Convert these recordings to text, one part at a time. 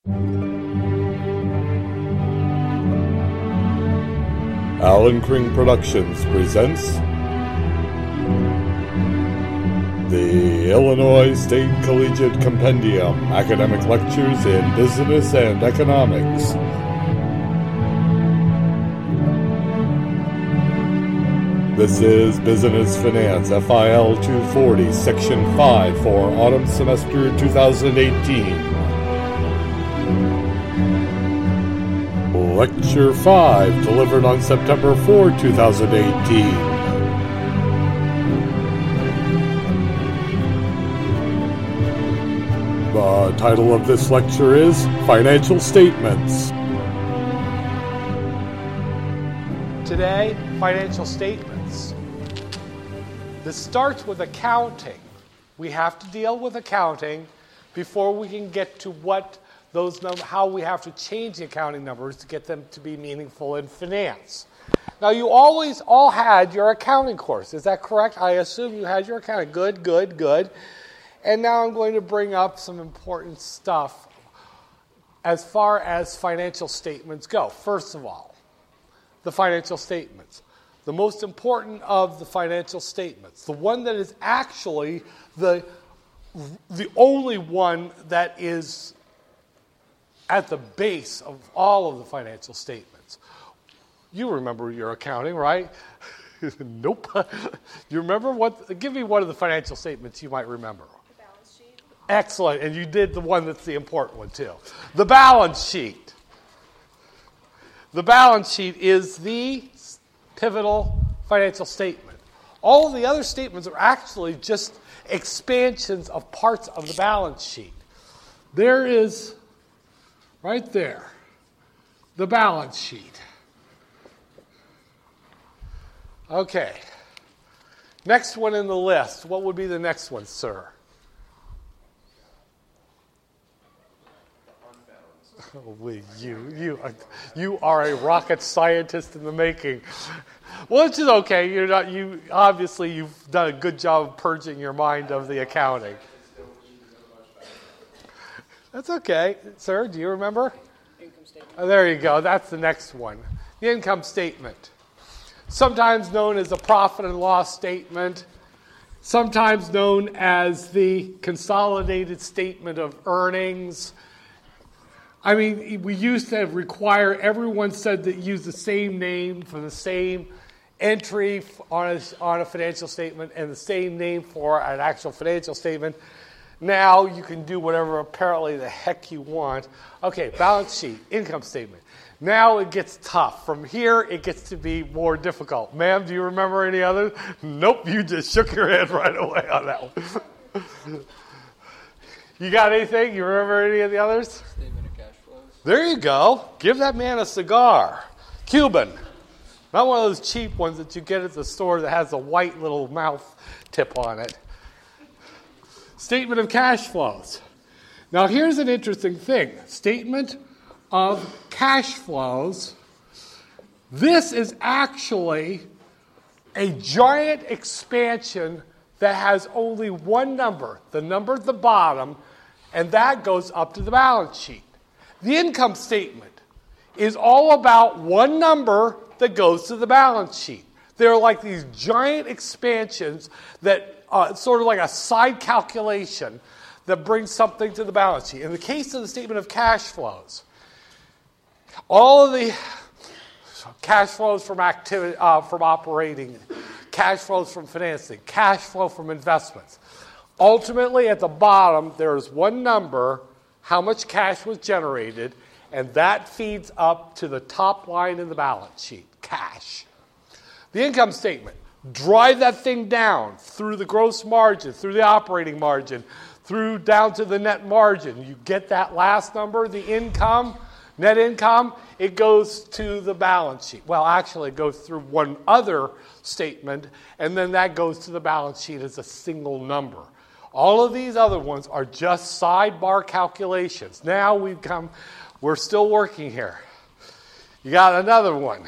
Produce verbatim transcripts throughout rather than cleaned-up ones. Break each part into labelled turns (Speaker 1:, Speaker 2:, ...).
Speaker 1: Alan Kring Productions presents the Illinois State Collegiate Compendium, Academic Lectures in Business and Economics. This is Business Finance, F I L two forty, Section five for Autumn Semester twenty eighteen. Lecture five, delivered on September fourth, twenty eighteen. The title of this lecture is Financial Statements.
Speaker 2: Today, financial statements. This starts with accounting. We have to deal with accounting before we can get to what those num- how we have to change the accounting numbers to get them to be meaningful in finance. Now, you always all had your accounting course. Is that correct? I assume you had your accounting. Good, good, good. And now I'm going to bring up some important stuff as far as financial statements go. First of all, the financial statements. The most important of the financial statements, the one that is actually the, the only one that is at the base of all of the financial statements. You remember your accounting, right? Nope. You remember what? Give me one of the financial statements you might remember.
Speaker 3: The balance sheet.
Speaker 2: Excellent. And you did the one that's the important one, too. The balance sheet. The balance sheet is the pivotal financial statement. All of the other statements are actually just expansions of parts of the balance sheet. There is, right there, the balance sheet. Okay. Next one in the list. What would be the next one, sir? Oh, you, you, are, you are a rocket scientist in the making. Well, which is okay. You're not. You obviously you've done a good job of purging your mind of the accounting. That's okay, sir. Do you remember?
Speaker 3: Income statement.
Speaker 2: Oh, there you go. That's the next one. The income statement, sometimes known as the profit and loss statement, sometimes known as the consolidated statement of earnings. I mean, we used to require, everyone said that use the same name for the same entry on a, on a financial statement and the same name for an actual financial statement. Now you can do whatever apparently the heck you want. Okay, balance sheet, income statement. Now it gets tough. From here, it gets to be more difficult. Ma'am, do you remember any others? Nope, you just shook your head right away on that one. You got anything? You remember any of the others?
Speaker 3: Statement of cash flows.
Speaker 2: There you go. Give that man a cigar. Cuban. Not one of those cheap ones that you get at the store that has a white little mouth tip on it. Statement of cash flows. Now, here's an interesting thing. Statement of cash flows. This is actually a giant expansion that has only one number, the number at the bottom, and that goes up to the balance sheet. The income statement is all about one number that goes to the balance sheet. They're like these giant expansions that uh, sort of like a side calculation that brings something to the balance sheet. In the case of the statement of cash flows, all of the cash flows from activity, uh, from operating, cash flows from financing, cash flow from investments. Ultimately, at the bottom, there is one number, how much cash was generated, and that feeds up to the top line in the balance sheet, cash. The income statement, drive that thing down through the gross margin, through the operating margin, through down to the net margin. You get that last number, the income, net income, it goes to the balance sheet. Well, actually, it goes through one other statement, and then that goes to the balance sheet as a single number. All of these other ones are just sidebar calculations. Now we've come, we're still working here. You got another one.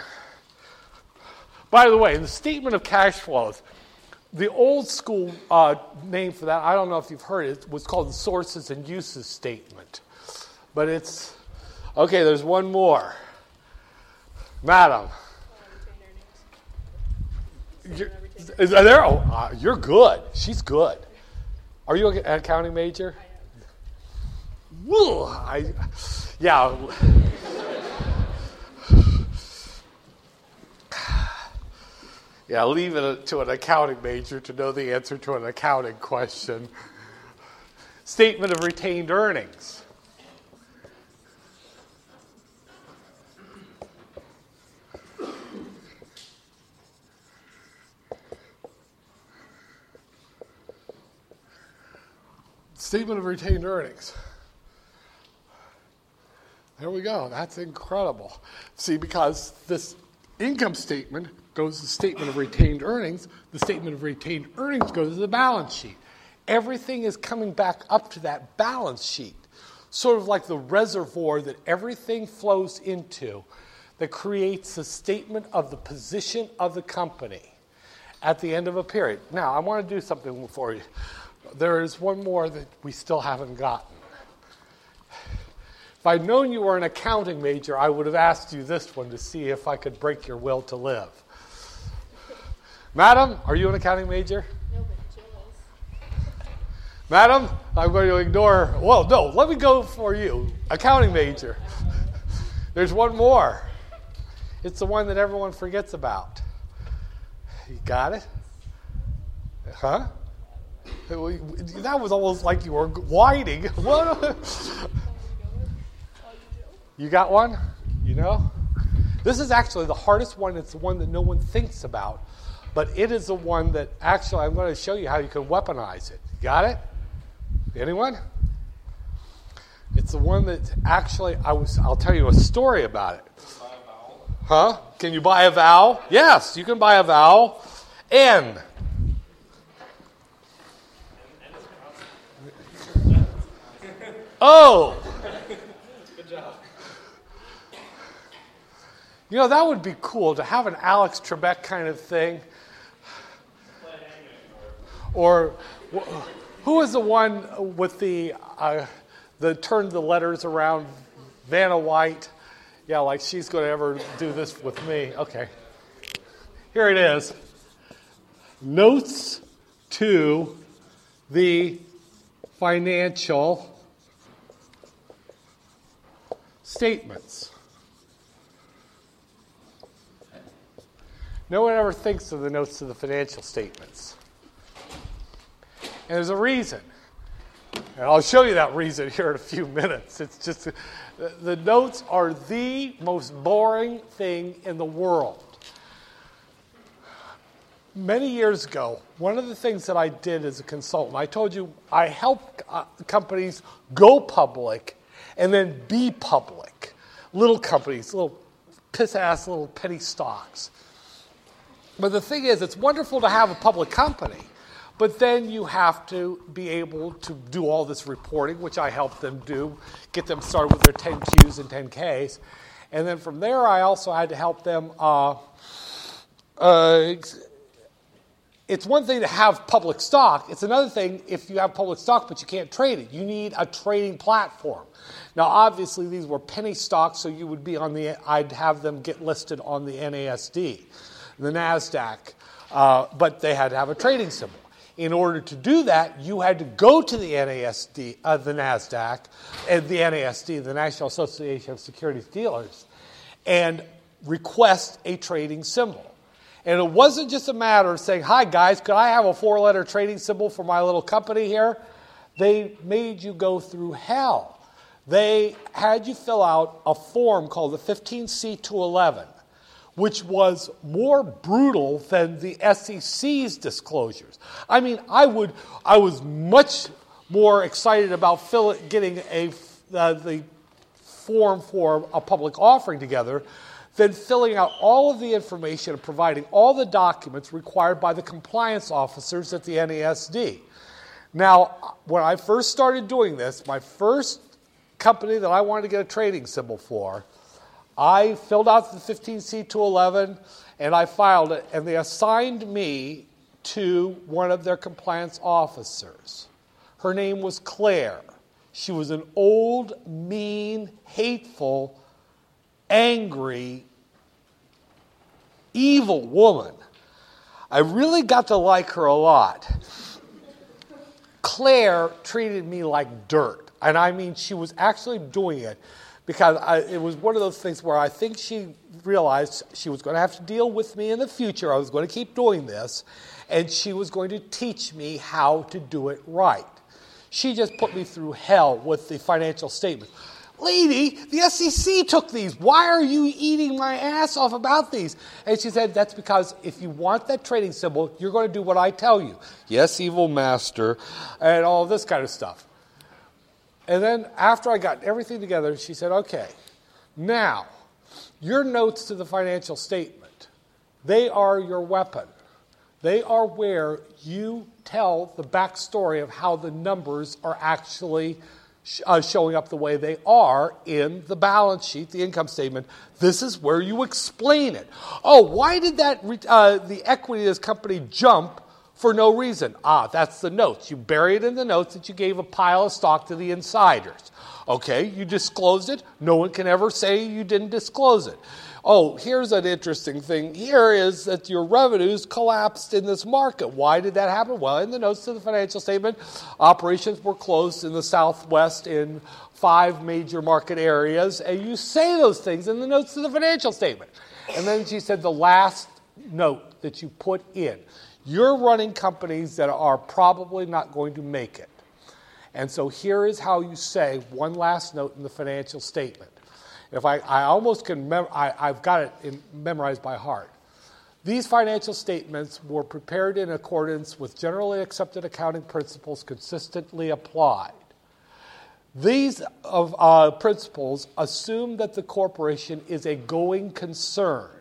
Speaker 2: By the way, the statement of cash flows, the old school uh, name for that, I don't know if you've heard it, was called the sources and uses statement. But it's, okay, there's one more. Madam. You're, is there, oh, uh, you're good. She's good. Are you an accounting major? Woo, I, yeah. Yeah, leave it to an accounting major to know the answer to an accounting question. Statement of retained earnings. Statement of retained earnings. There we go. That's incredible. See, because this income statement goes to the statement of retained earnings. The statement of retained earnings goes to the balance sheet. Everything is coming back up to that balance sheet, sort of like the reservoir that everything flows into that creates a statement of the position of the company at the end of a period. Now, I want to do something for you. There is one more that we still haven't gotten. If I'd known you were an accounting major, I would have asked you this one to see if I could break your will to live. Madam, are you an accounting major?
Speaker 3: No, but Jill is.
Speaker 2: Madam, I'm going to ignore, well, no, let me go for you. Accounting major. There's one more. It's the one that everyone forgets about. You got it? Huh? That was almost like you were whining. What? You got one? You know? This is actually the hardest one. It's the one that no one thinks about. But it is the one that actually I'm going to show you how you can weaponize it. You got it? Anyone? It's the one that actually, I was, I'll tell you a story about it. Huh? Can you buy a vowel? Yes, you can buy a vowel. N. Oh.
Speaker 3: Good job.
Speaker 2: You know, that would be cool to have an Alex Trebek kind of thing. Or who was the one with the uh, the turned the letters around? Vanna White. Yeah, like she's going to ever do this with me. Okay. Here it is. Notes to the financial statements. No one ever thinks of the notes to the financial statements. And there's a reason. And I'll show you that reason here in a few minutes. It's just, the, the notes are the most boring thing in the world. Many years ago, one of the things that I did as a consultant, I told you I help uh, companies go public and then be public. Little companies, little piss-ass little penny stocks. But the thing is, it's wonderful to have a public company, but then you have to be able to do all this reporting, which I help them do, get them started with their ten Qs and ten Ks. And then from there, I also had to help them. Uh, uh, it's one thing to have public stock. It's another thing if you have public stock, but you can't trade it. You need a trading platform. Now, obviously, these were penny stocks, so you would be on the. I'd have them get listed on the N A S D, the NASDAQ, uh, but they had to have a trading symbol. In order to do that, you had to go to the N A S D, uh, the NASDAQ, and the N A S D, the National Association of Securities Dealers, and request a trading symbol. And it wasn't just a matter of saying, hi, guys, could I have a four-letter trading symbol for my little company here? They made you go through hell. They had you fill out a form called the fifteen C two eleven, which was more brutal than the S E C's disclosures. I mean, I would, I was much more excited about fill, getting a uh, the form for a public offering together than filling out all of the information and providing all the documents required by the compliance officers at the N A S D. Now, when I first started doing this, my first company that I wanted to get a trading symbol for, I filled out the fifteen C two eleven and I filed it, and they assigned me to one of their compliance officers. Her name was Claire. She was an old, mean, hateful, angry, evil woman. I really got to like her a lot. Claire treated me like dirt. And I mean, she was actually doing it because I, it was one of those things where I think she realized she was going to have to deal with me in the future. I was going to keep doing this, and she was going to teach me how to do it right. She just put me through hell with the financial statement. Lady, the S E C took these. Why are you eating my ass off about these? And she said, that's because if you want that trading symbol, you're going to do what I tell you. Yes, evil master, and all this kind of stuff. And then after I got everything together, she said, okay, now, your notes to the financial statement, they are your weapon. They are where you tell the backstory of how the numbers are actually uh, showing up the way they are in the balance sheet, the income statement. This is where you explain it. Oh, why did that uh, the equity of this company jump for no reason? Ah, that's the notes. You bury it in the notes that you gave a pile of stock to the insiders. Okay, you disclosed it. No one can ever say you didn't disclose it. Oh, here's an interesting thing. Here is that your revenues collapsed in this market. Why did that happen? Well, in the notes to the financial statement, operations were closed in the Southwest in five major market areas, and you say those things in the notes to the financial statement. And then she said the last note that you put in, you're running companies that are probably not going to make it. And so here is how you say one last note in the financial statement. If I, I almost can, mem- I, I've got it in, memorized by heart. These financial statements were prepared in accordance with generally accepted accounting principles consistently applied. These of, uh, principles assume that the corporation is a going concern.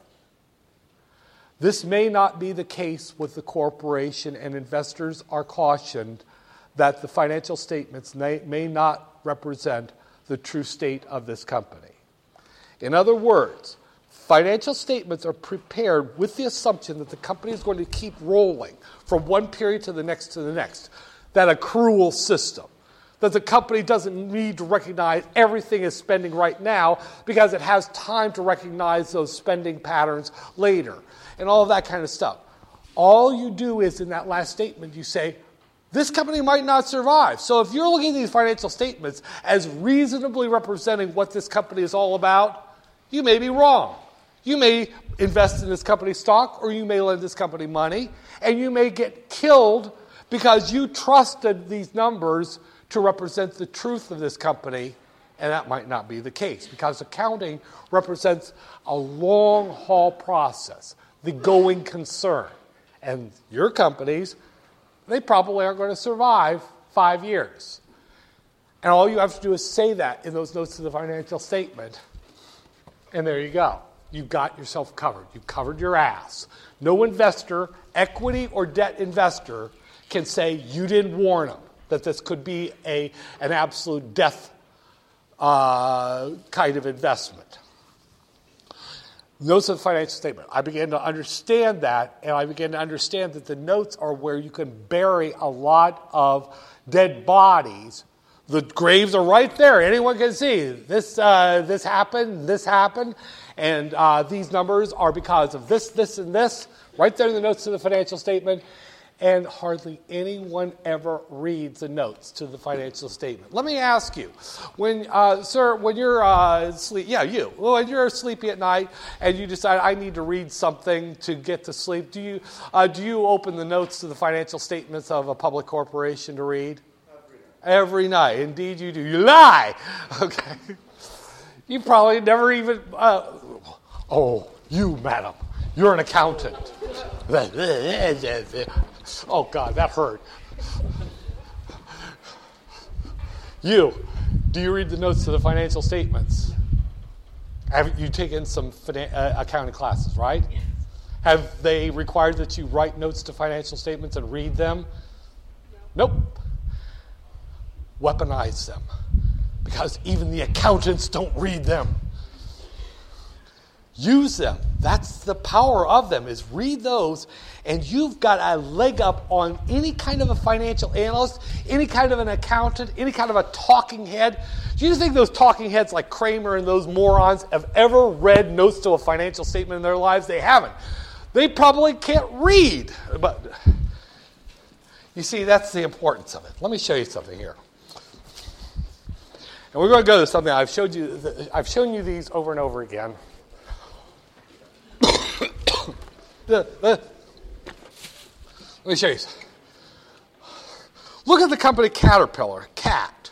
Speaker 2: This may not be the case with the corporation, and investors are cautioned that the financial statements may, may not represent the true state of this company. In other words, financial statements are prepared with the assumption that the company is going to keep rolling from one period to the next to the next. That accrual system. That the company doesn't need to recognize everything is spending right now because it has time to recognize those spending patterns later. And all of that kind of stuff. All you do is in that last statement you say, this company might not survive. So if you're looking at these financial statements as reasonably representing what this company is all about, you may be wrong. You may invest in this company's stock, or you may lend this company money, and you may get killed because you trusted these numbers to represent the truth of this company, and that might not be the case because accounting represents a long-haul process, the going concern. And your companies, they probably aren't going to survive five years. And all you have to do is say that in those notes to the financial statement. And there you go. You've got yourself covered. You've covered your ass. No investor, equity or debt investor, can say you didn't warn them that this could be a, an absolute death uh, kind of investment. Notes of the financial statement. I began to understand that, and I began to understand that the notes are where you can bury a lot of dead bodies. The graves are right there. Anyone can see this. Uh, this happened. This happened, and uh, these numbers are because of this, this, and this. Right there in the notes to the financial statement, and hardly anyone ever reads the notes to the financial statement. Let me ask you, when, uh, sir, when you're uh, sleep, yeah, you, when you're sleepy at night and you decide I need to read something to get to sleep, do you uh, do you open the notes to the financial statements of a public corporation to read? Every night. Indeed you do. You lie. Okay. You probably never even, uh, oh, you, madam, you're an accountant. Oh, God, that hurt. You, do you read the notes to the financial statements? Have you taken some finan- uh, accounting classes, right? Yes. Have they required that you write notes to financial statements and read them? No. Nope. Weaponize them, because even the accountants don't read them. Use them. That's the power of them, is read those, and you've got a leg up on any kind of a financial analyst, any kind of an accountant, any kind of a talking head. Do you think those talking heads like Kramer and those morons have ever read notes to a financial statement in their lives? They haven't. They probably can't read. But you see, that's the importance of it. Let me show you something here. And we're going to go to something I've showed you. I've shown you these over and over again. the, the, let me show you. Look at the company Caterpillar, cat.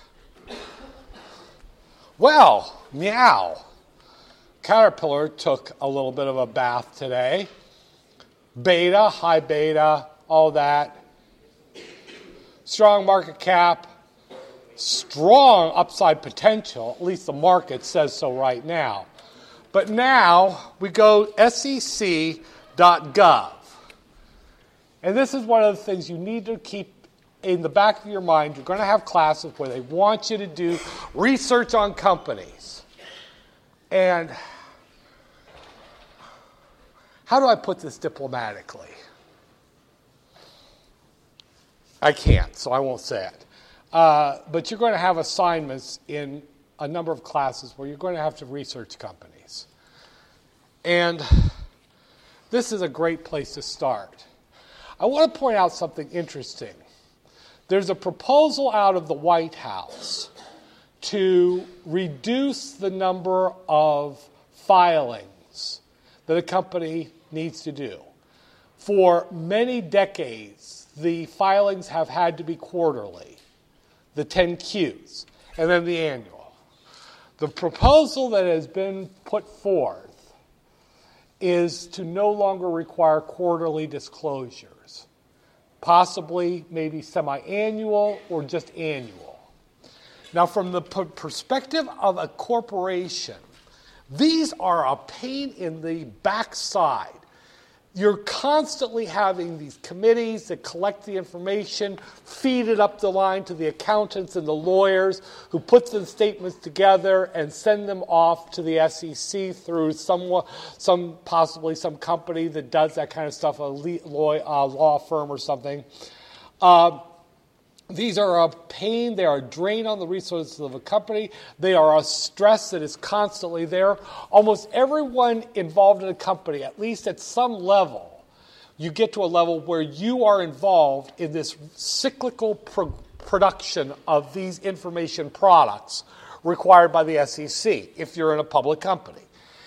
Speaker 2: Well, meow. Caterpillar took a little bit of a bath today. Beta, high beta, all that. Strong market cap. Strong upside potential, at least the market says so right now. But now we go S E C dot gov. And this is one of the things you need to keep in the back of your mind. You're going to have classes where they want you to do research on companies. And how do I put this diplomatically? I can't, so I won't say it. Uh, but you're going to have assignments in a number of classes where you're going to have to research companies. And this is a great place to start. I want to point out something interesting. There's a proposal out of the White House to reduce the number of filings that a company needs to do. For many decades, the filings have had to be quarterly. The ten Qs, and then the annual. The proposal that has been put forth is to no longer require quarterly disclosures, possibly maybe semi-annual or just annual. Now, from the p- perspective of a corporation, these are a pain in the backside. You're constantly having these committees that collect the information, feed it up the line to the accountants and the lawyers who put the statements together and send them off to the S E C through some, some possibly some company that does that kind of stuff, a law, uh, law firm or something. Uh, These are a pain. They are a drain on the resources of a company. They are a stress that is constantly there. Almost everyone involved in a company, at least at some level, you get to a level where you are involved in this cyclical pro- production of these information products required by the S E C if you're in a public company.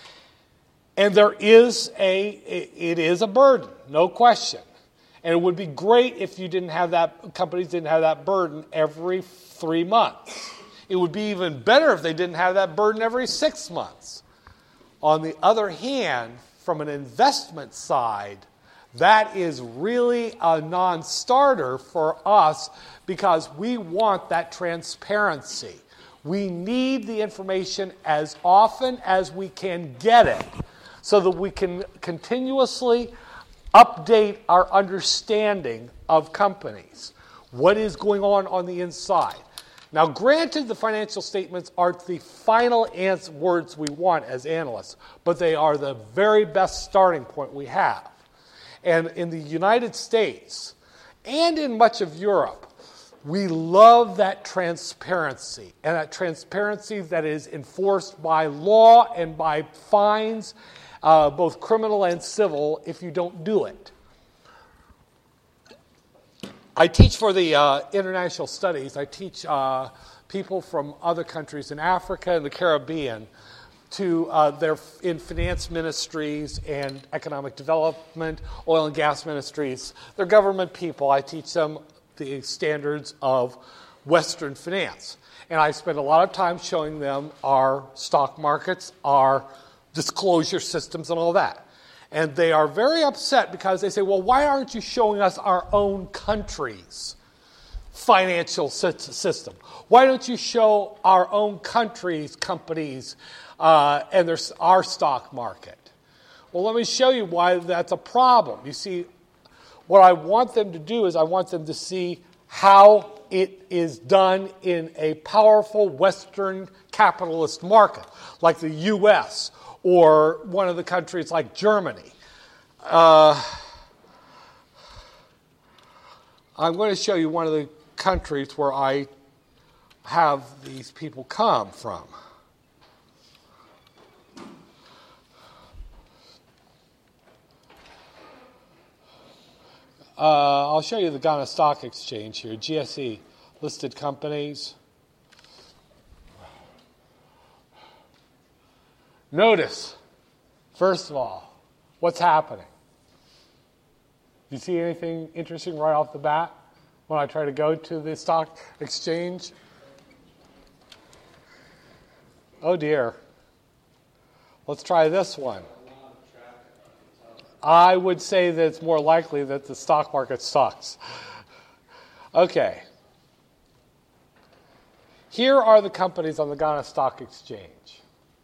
Speaker 2: And there is a, it is a burden, no question. And it would be great if you didn't have that, companies didn't have that burden every three months. It would be even better if they didn't have that burden every six months. On the other hand, from an investment side, that is really a non-starter for us because we want that transparency. We need the information as often as we can get it so that we can continuously update our understanding of companies. What is going on on the inside? Now, granted, the financial statements aren't the final answer, words we want as analysts, but they are the very best starting point we have. And in the United States and in much of Europe, we love that transparency, and that transparency that is enforced by law and by fines, Uh, both criminal and civil, if you don't do it. I teach for the uh, international studies. I teach uh, people from other countries in Africa and the Caribbean to uh, they're in finance ministries and economic development, oil and gas ministries. They're government people. I teach them the standards of Western finance. And I spend a lot of time showing them our stock markets, our disclosure systems and all that. And they are very upset because they say, well, why aren't you showing us our own country's financial system? Why don't you show our own country's companies uh, and there's our stock market? Well, let me show you why that's a problem. You see, what I want them to do is I want them to see how it is done in a powerful Western capitalist market, like the U S or one of the countries like Germany. Uh, I'm going to show you one of the countries where I have these people come from. Uh, I'll show you the Ghana Stock Exchange here, G S E, listed companies. Notice, first of all, what's happening. Do you see anything interesting right off the bat when I try to go to the stock exchange? Oh dear. Let's try this one. I would say that it's more likely that the stock market sucks. Okay. Here are the companies on the Ghana Stock Exchange.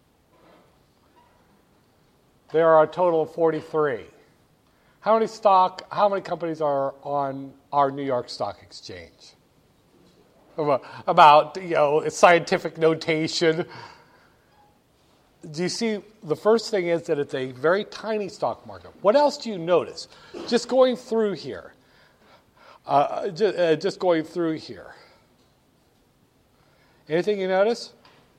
Speaker 2: There are a total of forty-three. How many stock, how many companies are on our New York Stock Exchange? About, about you know, scientific notation. Do you see, the first thing is that it's a very tiny stock market. What else do you notice? Just going through here. Uh, just, uh, just going through here. Anything you notice?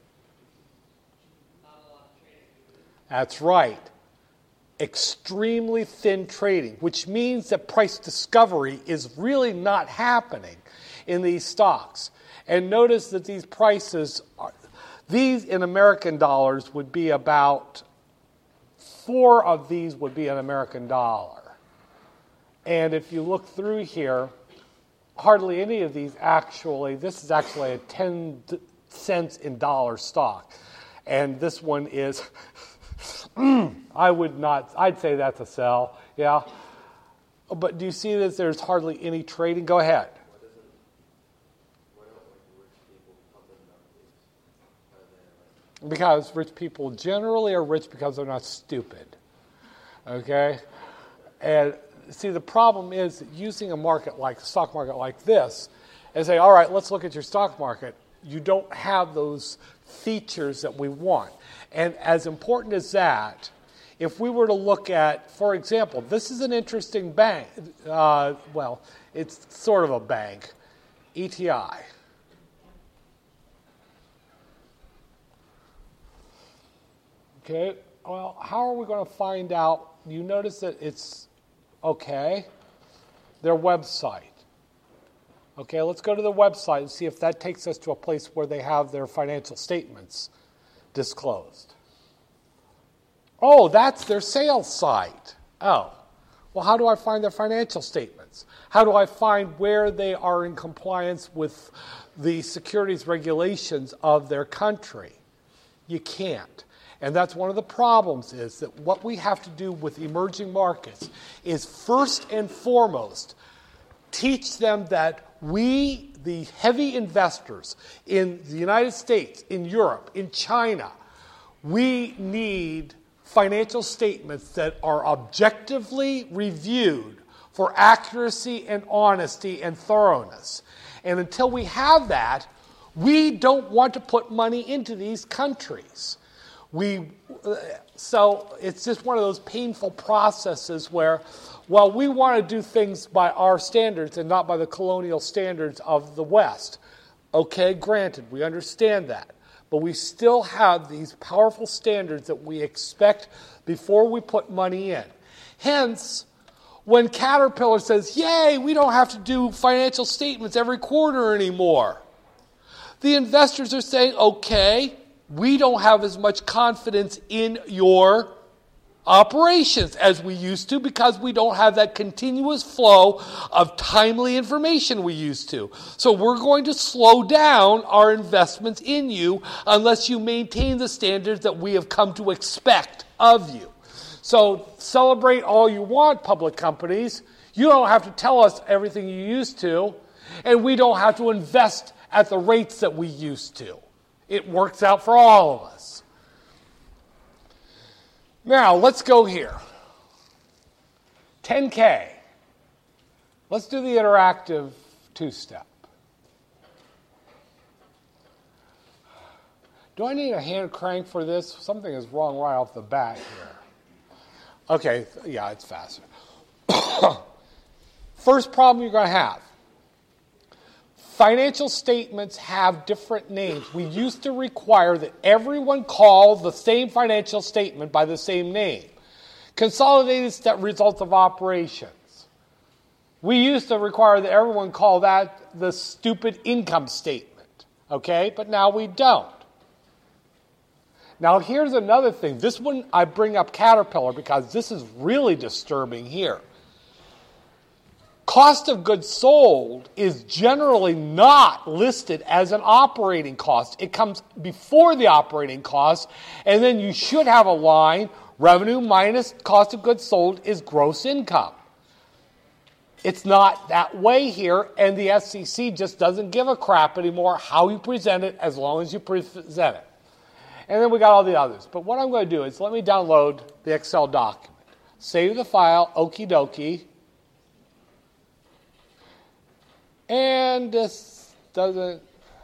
Speaker 3: Not a lot of trading.
Speaker 2: That's right. Extremely thin trading, which means that price discovery is really not happening in these stocks. And notice that these prices are, these in American dollars would be about, four of these would be an American dollar. And if you look through here, hardly any of these actually, this is actually a ten cents in dollar stock. And this one is, I would not, I'd say that's a sell, yeah. But do you see that there's hardly any trading? Go ahead. Because rich people generally are rich because they're not stupid. Okay? And see, the problem is that using a market like, a stock market like this, and say, all right, let's look at your stock market, you don't have those features that we want. And as important as that, if we were to look at, for example, this is an interesting bank. Uh, well, it's sort of a bank, E T I. Okay, well, how are we going to find out? You notice that it's okay. Their website. Okay, let's go to the website and see if that takes us to a place where they have their financial statements disclosed. Oh, that's their sales site. Oh, well, how do I find their financial statements? How do I find where they are in compliance with the securities regulations of their country? You can't. And that's one of the problems, is that what we have to do with emerging markets is first and foremost teach them that we, the heavy investors in the United States, in Europe, in China, we need financial statements that are objectively reviewed for accuracy and honesty and thoroughness. And until we have that, we don't want to put money into these countries. We, so it's just one of those painful processes where, well, we want to do things by our standards and not by the colonial standards of the West. Okay, granted, we understand that. But we still have these powerful standards that we expect before we put money in. Hence, when Caterpillar says, yay, we don't have to do financial statements every quarter anymore, the investors are saying, okay, we don't have as much confidence in your operations as we used to because we don't have that continuous flow of timely information we used to. So we're going to slow down our investments in you unless you maintain the standards that we have come to expect of you. So celebrate all you want, public companies. You don't have to tell us everything you used to, and we don't have to invest at the rates that we used to. It works out for all of us. Now, let's go here. ten K. Let's do the interactive two-step. Do I need a hand crank for this? Something is wrong right off the bat here. Okay, yeah, it's faster. First problem you're going to have. Financial statements have different names. We used to require that everyone call the same financial statement by the same name. Consolidated st- results of operations. We used to require that everyone call that the stupid income statement. Okay? But now we don't. Now here's another thing. This one I bring up Caterpillar because this is really disturbing here. Cost of goods sold is generally not listed as an operating cost. It comes before the operating cost, and then you should have a line, revenue minus cost of goods sold is gross income. It's not that way here, and the S E C just doesn't give a crap anymore how you present it as long as you present it. And then we got all the others. But what I'm going to do is let me download the Excel document. Save the file, okie dokie. And this doesn't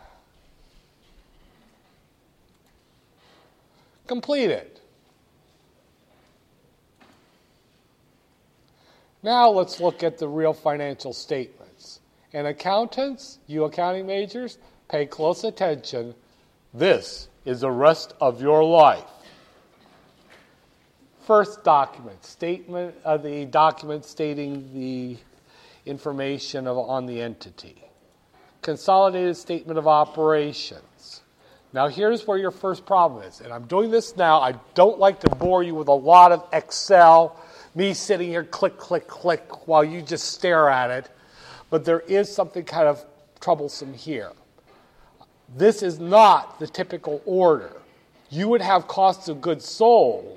Speaker 2: complete it. Now let's look at the real financial statements. And accountants, you accounting majors, pay close attention. This is the rest of your life. First document, statement of the document stating the information of, on the entity. Consolidated statement of operations. Now here's where your first problem is. And I'm doing this now. I don't like to bore you with a lot of Excel, me sitting here click, click, click while you just stare at it. But there is something kind of troublesome here. This is not the typical order. You would have costs of goods sold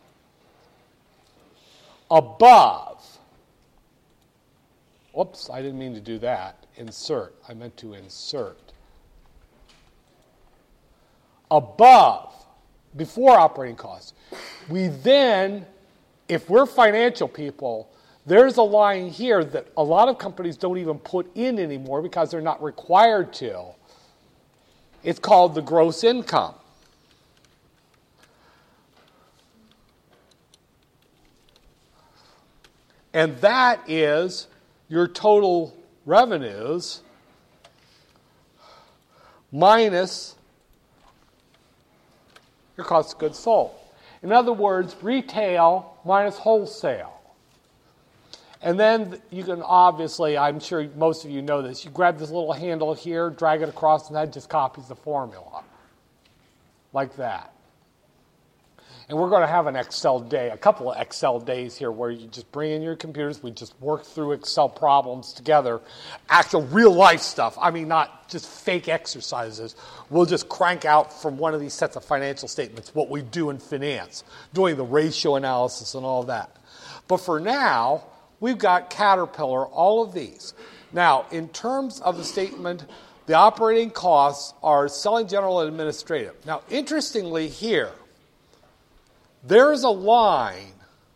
Speaker 2: above. Whoops, I didn't mean to do that. Insert. I meant to insert. Above, before operating costs. We then, if we're financial people, there's a line here that a lot of companies don't even put in anymore because they're not required to. It's called the gross income. And that is your total revenues minus your cost of goods sold. In other words, retail minus wholesale. And then you can obviously, I'm sure most of you know this, you grab this little handle here, drag it across, and that just copies the formula. Like that. And we're going to have an Excel day, a couple of Excel days here where you just bring in your computers, we just work through Excel problems together, actual real life stuff. I mean, not just fake exercises. We'll just crank out from one of these sets of financial statements what we do in finance, doing the ratio analysis and all that. But for now, we've got Caterpillar, all of these. Now, in terms of the statement, the operating costs are selling, general, and administrative. Now, interestingly here, there is a line,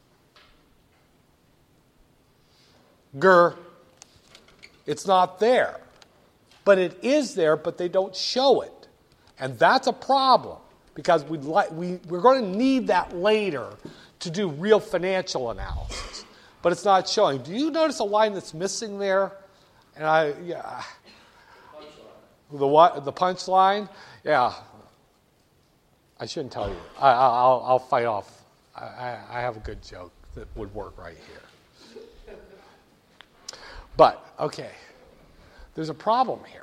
Speaker 2: Grr, it's not there. But it is there, but they don't show it. And that's a problem because we'd like, we, we're going to need that later to do real financial analysis. But it's not showing. Do you notice a line that's missing there? And I, yeah. The what? The punch line? Yeah. I shouldn't tell you. I, I'll, I'll fight off. I, I have a good joke that would work right here. But, okay. There's a problem here.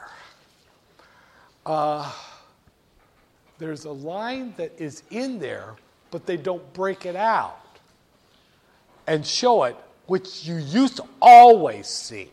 Speaker 2: Uh, there's a line that is in there, but they don't break it out and show it, which you used to always see.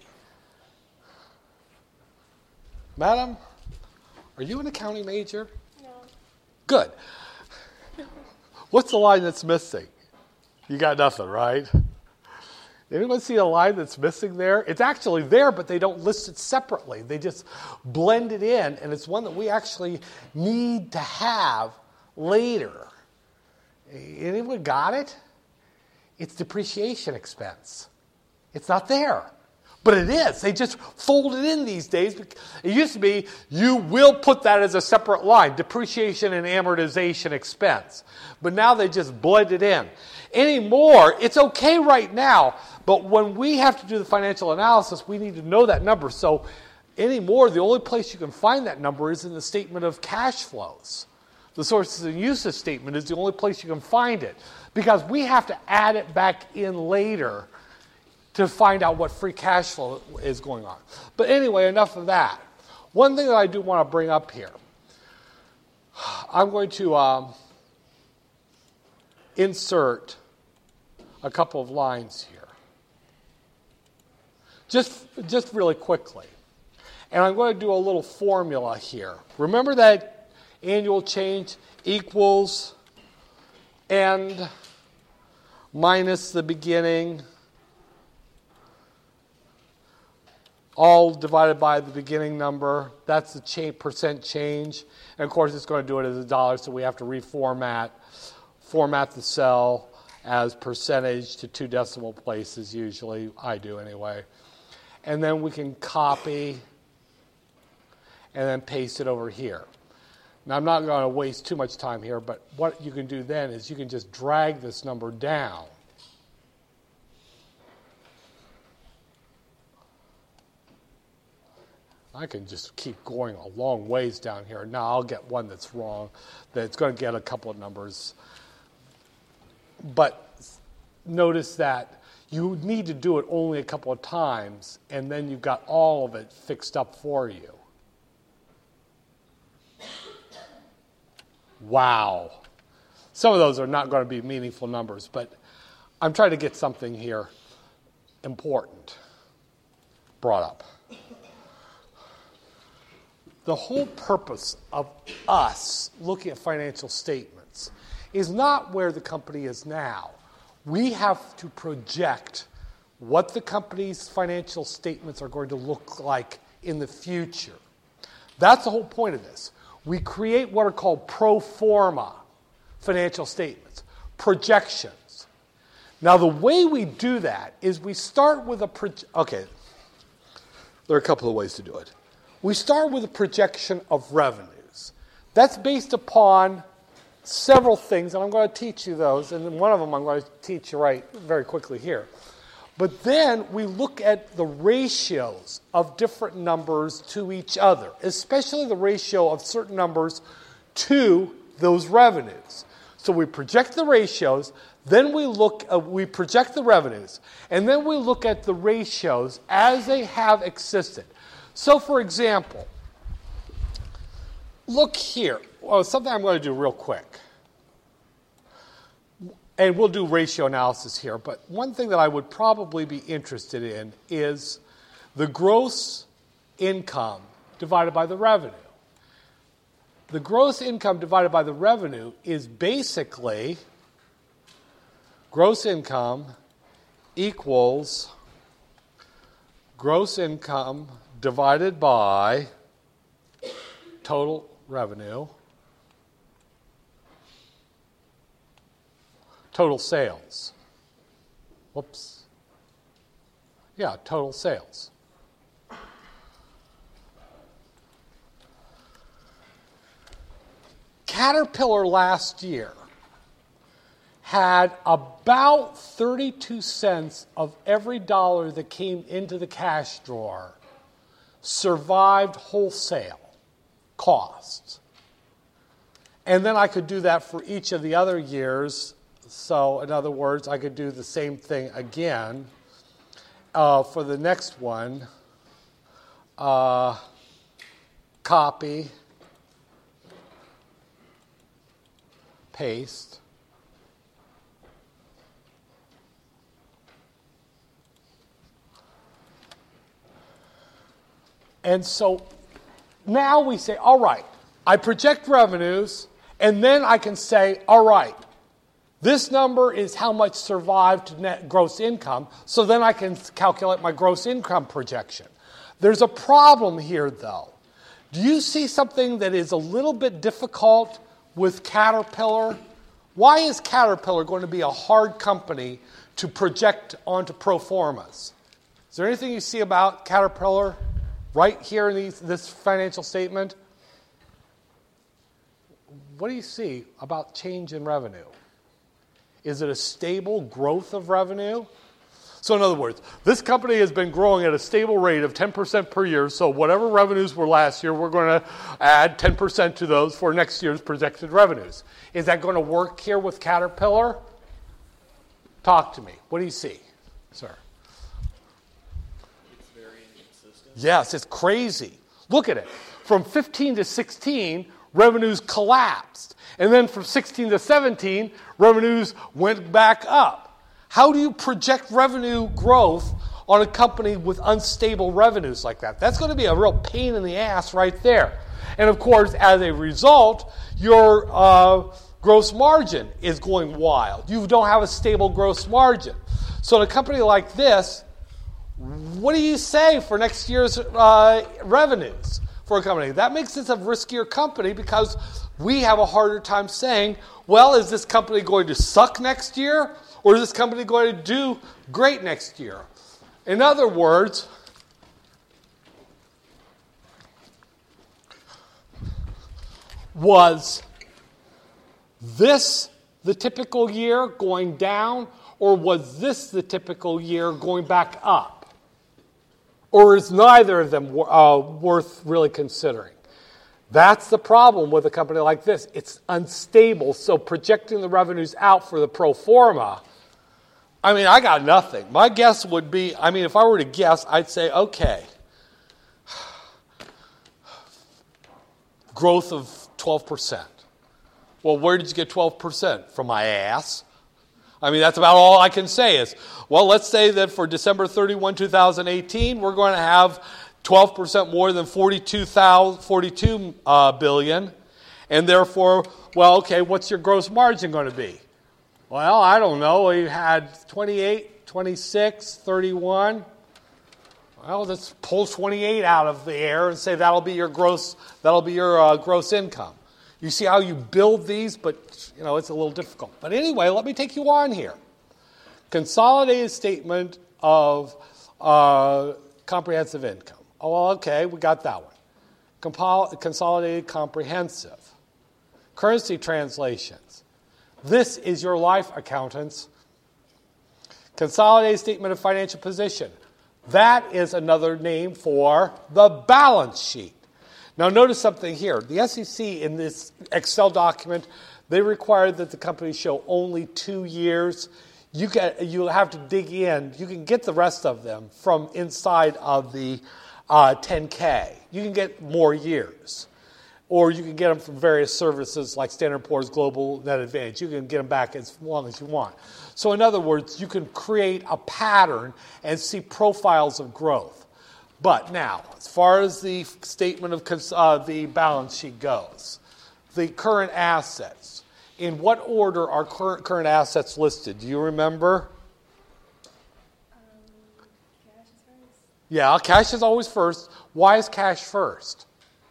Speaker 2: Madam, are you an accounting major?
Speaker 3: No.
Speaker 2: Good. What's the line that's missing? You got nothing, right? Anyone see a line that's missing there? It's actually there, but they don't list it separately. They just blend it in, and it's one that we actually need to have later. Anyone got it? It's depreciation expense. It's not there. But it is. They just fold it in these days. It used to be you will put that as a separate line, depreciation and amortization expense. But now they just blend it in. Anymore, it's okay right now, but when we have to do the financial analysis, we need to know that number. So anymore, the only place you can find that number is in the statement of cash flows. The sources and uses statement is the only place you can find it because we have to add it back in later to find out what free cash flow is going on. But anyway, enough of that. One thing that I do want to bring up here, I'm going to um, insert a couple of lines here. Just, just really quickly. And I'm going to do a little formula here. Remember that annual change equals end minus the beginning, all divided by the beginning number. That's the cha- percent change. And of course, it's going to do it as a dollar, so we have to reformat, format the cell as percentage to two decimal places, usually. I do anyway. And then we can copy and then paste it over here. Now, I'm not going to waste too much time here, but what you can do then is you can just drag this number down. I can just keep going a long ways down here. Now I'll get one that's wrong, that's going to get a couple of numbers. But notice that you need to do it only a couple of times, and then you've got all of it fixed up for you. Wow. Some of those are not going to be meaningful numbers, but I'm trying to get something here important brought up. The whole purpose of us looking at financial statements is not where the company is now. We have to project what the company's financial statements are going to look like in the future. That's the whole point of this. We create what are called pro forma financial statements, projections. Now, the way we do that is we start with a projection. Okay, there are a couple of ways to do it. We start with a projection of revenues. That's based upon several things, and I'm going to teach you those, and one of them I'm going to teach you right very quickly here. But then we look at the ratios of different numbers to each other, especially the ratio of certain numbers to those revenues. So we project the ratios, then we look, uh, we project the revenues, and then we look at the ratios as they have existed. So, for example, look here. Well, something I'm going to do real quick. And we'll do ratio analysis here, but one thing that I would probably be interested in is the gross income divided by the revenue. The gross income divided by the revenue is basically gross income equals gross income divided by total revenue, total sales. Whoops. Yeah, total sales. Caterpillar last year had about thirty-two cents of every dollar that came into the cash drawer survived wholesale costs. And then I could do that for each of the other years. So, in other words, I could do the same thing again uh, for the next one. Uh, copy, paste. And so now we say, all right, I project revenues, and then I can say, all right, this number is how much survived net gross income, so then I can calculate my gross income projection. There's a problem here, though. Do you see something that is a little bit difficult with Caterpillar? Why is Caterpillar going to be a hard company to project onto pro formas? Is there anything you see about Caterpillar right here in these, this financial statement? What do you see about change in revenue? Is it a stable growth of revenue? So in other words, this company has been growing at a stable rate of ten percent per year, so whatever revenues were last year, we're going to add ten percent to those for next year's projected revenues. Is that going to work here with Caterpillar? Talk to me. What do you see, sir?
Speaker 3: It's very inconsistent.
Speaker 2: Yes, it's crazy. Look at it. From fifteen to sixteen, revenues collapsed. And then from sixteen to seventeen, revenues went back up. How do you project revenue growth on a company with unstable revenues like that? That's going to be a real pain in the ass right there. And of course, as a result, your uh, gross margin is going wild. You don't have a stable gross margin. So in a company like this, what do you say for next year's uh, revenues for a company? That makes this a riskier company because we have a harder time saying, well, is this company going to suck next year? Or is this company going to do great next year? In other words, was this the typical year going down, or was this the typical year going back up? Or is neither of them uh, worth really considering? That's the problem with a company like this. It's unstable, so projecting the revenues out for the pro forma, I mean, I got nothing. My guess would be, I mean, if I were to guess, I'd say, okay, growth of twelve percent. Well, where did you get twelve percent? From my ass. I mean, that's about all I can say is, well, let's say that for December thirty-first, twenty eighteen, we're going to have twelve percent more than forty-two uh, billion. And therefore, well, okay, what's your gross margin going to be? Well, I don't know. We had twenty-eight, twenty-six, thirty-one. Well, let's pull twenty-eight out of the air and say that'll be your gross. That'll be your uh, gross income. You see how you build these, but you know it's a little difficult. But anyway, let me take you on here. Consolidated statement of uh, comprehensive income. Oh, well, okay, we got that one. Compol- consolidated comprehensive. Currency translations. This is your life, accountants. Consolidated statement of financial position. That is another name for the balance sheet. Now notice something here. The S E C in this Excel document, they require that the company show only two years. You get, you have to dig in. You can get the rest of them from inside of the uh, ten K. You can get more years. Or you can get them from various services like Standard and Poor's Global Net Advantage. You can get them back as long as you want. So in other words, you can create a pattern and see profiles of growth. But now, as far as the statement of uh, the balance sheet goes, the current assets, in what order are current, current assets listed? Do you remember?
Speaker 3: Um, cash is first.
Speaker 2: Yeah, cash is always first. Why is cash first?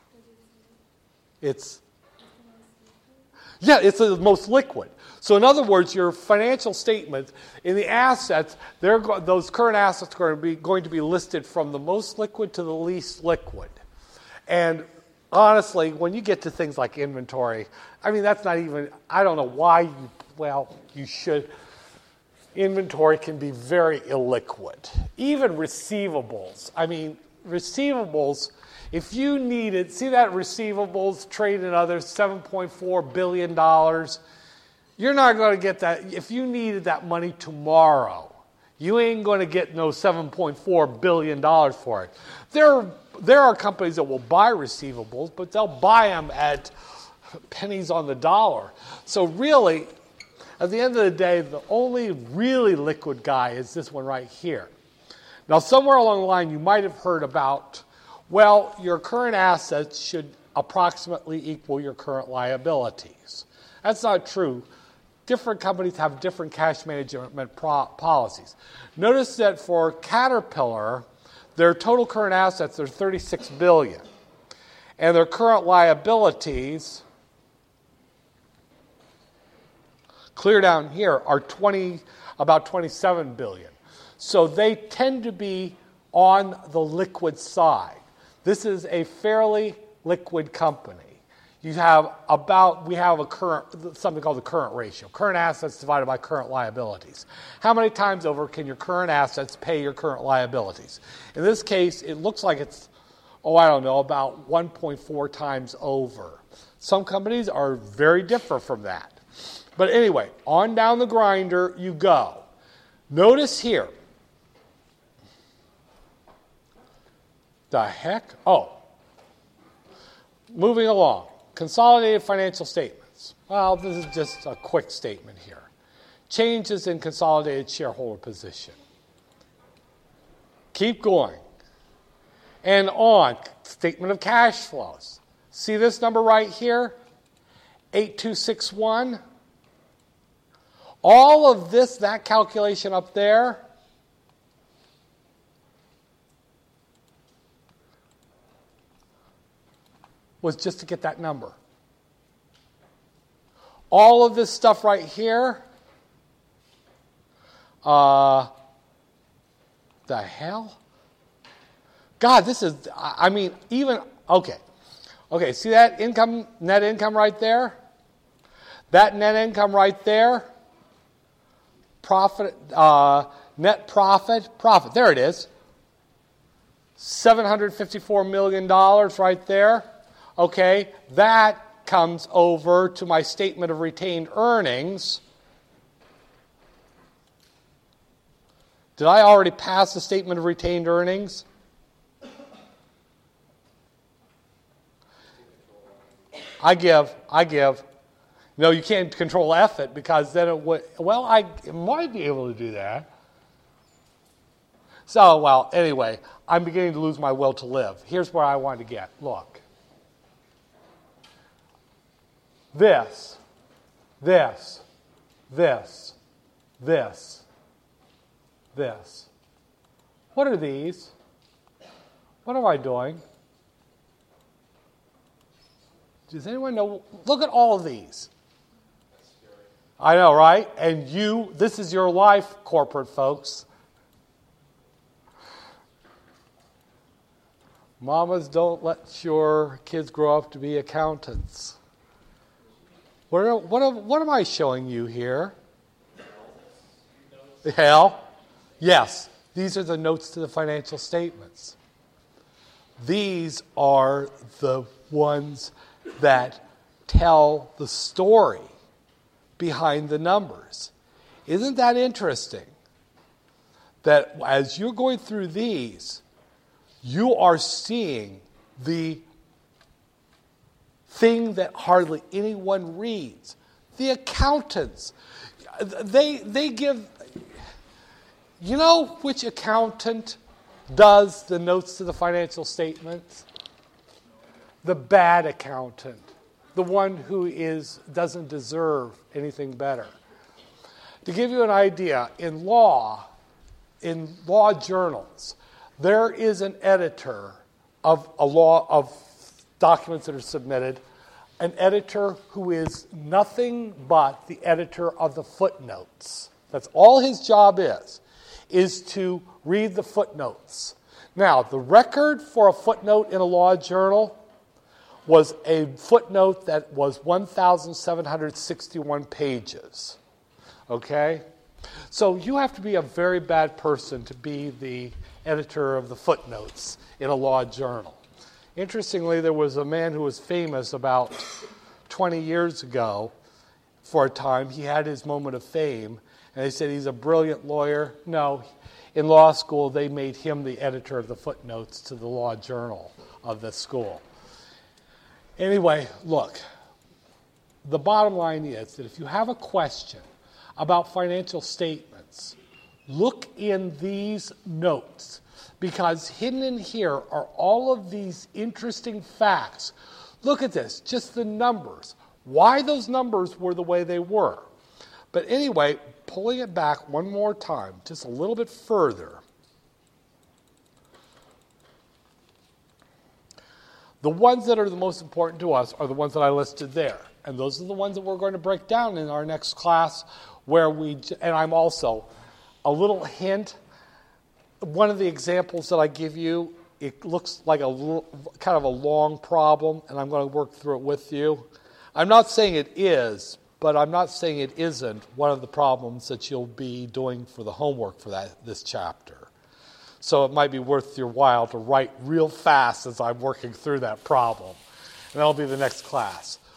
Speaker 2: It's, yeah, it's the most liquid. So in other words, your financial statement, in the assets, they're go- those current assets are going to, be, going to be listed from the most liquid to the least liquid. And honestly, when you get to things like inventory, I mean, that's not even, I don't know why you, well, you should. Inventory can be very illiquid. Even receivables. I mean, receivables, if you needed, see that receivables, trade and others, seven point four billion dollars. You're not going to get that. If you needed that money tomorrow, you ain't going to get no seven point four billion dollars for it. There, there are companies that will buy receivables, but they'll buy them at pennies on the dollar. So really, at the end of the day, the only really liquid guy is this one right here. Now, somewhere along the line, you might have heard about, well, your current assets should approximately equal your current liabilities. That's not true. Different companies have different cash management pro- policies. Notice that for Caterpillar, their total current assets are thirty-six billion dollars, and their current liabilities, clear down here, are twenty, about twenty-seven billion dollars. So they tend to be on the liquid side. This is a fairly liquid company. You have about, we have a current, something called the current ratio. Current assets divided by current liabilities. How many times over can your current assets pay your current liabilities? In this case, it looks like it's, oh, I don't know, about one point four times over. Some companies are very different from that. But anyway, on down the grinder you go. Notice here. The heck? Oh. Moving along. Consolidated financial statements. Well, this is just a quick statement here. Changes in consolidated shareholder position. Keep going. And on. Statement of cash flows. See this number right here? eight two six one. All of this, that calculation up there, was just to get that number. All of this stuff right here, uh, the hell? God, this is, I mean, even, okay. Okay, see that income, net income right there? That net income right there? Profit, uh, net profit, profit, there it is. seven hundred fifty-four million dollars right there. Okay, that comes over to my statement of retained earnings. Did I already pass the statement of retained earnings? I give, I give. No, you can't control F it because then it would, well, I might be able to do that. So, well, anyway, I'm beginning to lose my will to live. Here's where I want to get. Look. This, this, this, this, this. What are these? What am I doing? Does anyone know? Look at all of these. I know, right? And you, this is your life, corporate folks. Mamas, don't let your kids grow up to be accountants. What, what, what am I showing you here? Hell? Yes. These are the notes to the financial statements. These are the ones that tell the story behind the numbers. Isn't that interesting? That as you're going through these, you are seeing the thing that hardly anyone reads. The accountants. They, they give... You know which accountant does the notes to the financial statements? The bad accountant. The one who is doesn't deserve anything better. To give you an idea, in law, in law journals, there is an editor of a law of documents that are submitted, an editor who is nothing but the editor of the footnotes. That's all his job is, is to read the footnotes. Now, the record for a footnote in a law journal was a footnote that was one thousand seven hundred sixty-one pages. Okay? So you have to be a very bad person to be the editor of the footnotes in a law journal. Interestingly, there was a man who was famous about twenty years ago for a time. He had his moment of fame, and they said he's a brilliant lawyer. No, in law school, they made him the editor of the footnotes to the law journal of the school. Anyway, look, the bottom line is that if you have a question about financial statements, look in these notes, because hidden in here are all of these interesting facts. Look at this, just the numbers. Why those numbers were the way they were. But anyway, pulling it back one more time, just a little bit further. The ones that are the most important to us are the ones that I listed there. And those are the ones that we're going to break down in our next class, where we, and I'm also, a little hint, one of the examples that I give you, it looks like a l- kind of a long problem, and I'm going to work through it with you. I'm not saying it is, but I'm not saying it isn't one of the problems that you'll be doing for the homework for that this chapter. So it might be worth your while to write real fast as I'm working through that problem. And that'll be the next class.